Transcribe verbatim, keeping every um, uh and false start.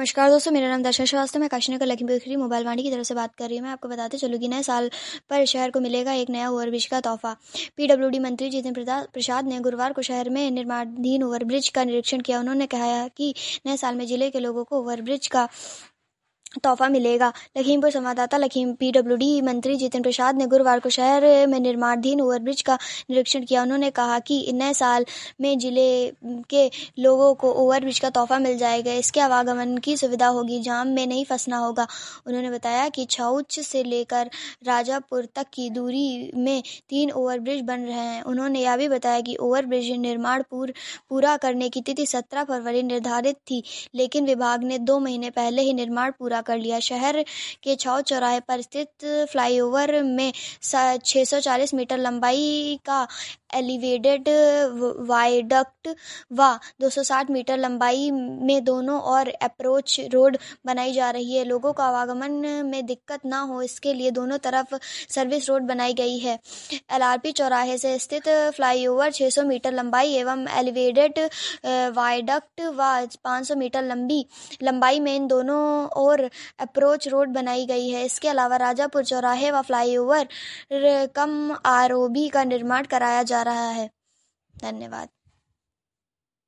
नमस्कार दोस्तों, मेरा नाम दर्शन श्रीवास्तव। मैं काशी नगर लखीमपुर खीरी मोबाइल वाणी की तरफ से बात कर रही हूँ। मैं आपको बताते चलूँ कि नए साल पर शहर को मिलेगा एक नया ओवरब्रिज का तोहफा। पीडब्ल्यूडी मंत्री जितेंद्र प्रसाद ने गुरुवार को शहर में निर्माणाधीन ओवरब्रिज का निरीक्षण किया। उन्होंने कहा कि नए साल में जिले के लोगों को ओवरब्रिज का तोहफा मिलेगा। लखीमपुर संवाददाता लखीम पीडब्ल्यूडी मंत्री जितेंद्र प्रसाद ने गुरुवार को शहर में निर्माणाधीन ओवरब्रिज का निरीक्षण किया। उन्होंने कहा कि नए साल में जिले के लोगों को ओवरब्रिज का तोहफा मिल जाएगा। इसके आवागमन की सुविधा होगी, जाम में नहीं फंसना होगा। उन्होंने बताया कि छाउच से लेकर राजापुर तक की दूरी में तीन ओवरब्रिज बन रहे हैं। उन्होंने यह भी बताया कि ओवरब्रिज निर्माण पूर, पूरा करने की तिथि सत्रह फरवरी निर्धारित थी, लेकिन विभाग ने दो महीने पहले ही निर्माण पूरा कर लिया। शहर के छाउच चौराहे पर स्थित फ्लाईओवर में छह सौ चालीस मीटर लंबाई का एलिवेटेड वायडक्ट व दो सौ साठ मीटर लंबाई में दोनों और अप्रोच रोड बनाई जा रही है। लोगों को आवागमन में दिक्कत न हो, इसके लिए दोनों तरफ सर्विस रोड बनाई गई है। एलआरपी चौराहे से स्थित फ्लाईओवर छह सौ मीटर लंबाई एवं एलिवेटेड वायडक्ट व पाँच सौ मीटर लंबी लंबाई में इन दोनों और अप्रोच रोड बनाई गई है। इसके अलावा राजापुर चौराहे व फ्लाईओवर कम आरओबी का निर्माण कराया जा रहा है। धन्यवाद।